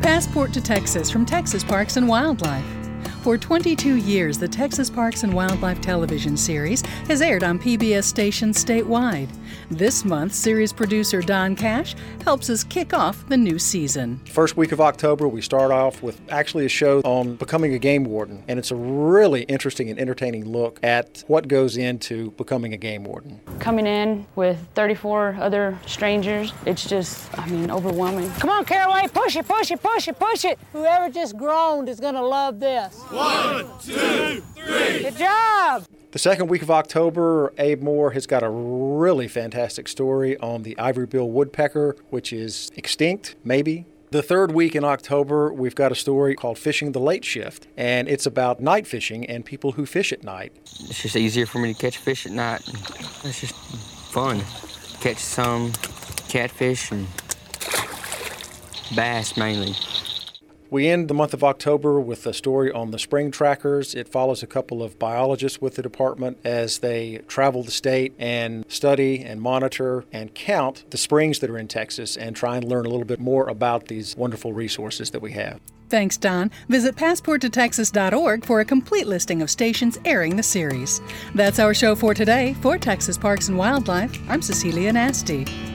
Passport to Texas from Texas Parks and Wildlife. For 22 years, the Texas Parks and Wildlife television series has aired on PBS stations statewide. This month, series producer Don Cash helps us kick off the new season. First week of October, we start off with actually a show on becoming a game warden, and it's a really interesting and entertaining look at what goes into becoming a game warden. Coming in with 34 other strangers, it's just, overwhelming. Come on, Caraway, push it, push it, push it, push it. Whoever just groaned is gonna love this. 1, 2, 3. Good job. The second week of October, Abe Moore has got a really fantastic story on the ivory-billed woodpecker, which is extinct, maybe. The third week in October, we've got a story called Fishing the Late Shift, and it's about night fishing and people who fish at night. It's just easier for me to catch fish at night. It's just fun. Catch some catfish and bass mainly. We end the month of October with a story on the spring trackers. It follows a couple of biologists with the department as they travel the state and study and monitor and count the springs that are in Texas and try and learn a little bit more about these wonderful resources that we have. Thanks, Don. Visit PassportToTexas.org for a complete listing of stations airing the series. That's our show for today. For Texas Parks and Wildlife, I'm Cecilia Nasty.